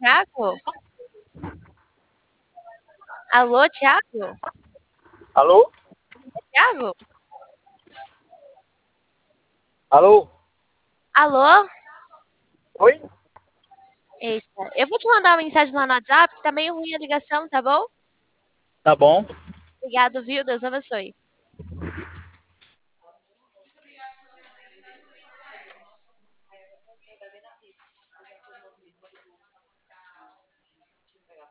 Thiago? Alô, Thiago? Alô? Thiago? Alô? Alô? Oi? Eita, eu vou te mandar uma mensagem lá no WhatsApp, que tá meio ruim a ligação, tá bom? Tá bom. Obrigado, viu? Deus abençoe.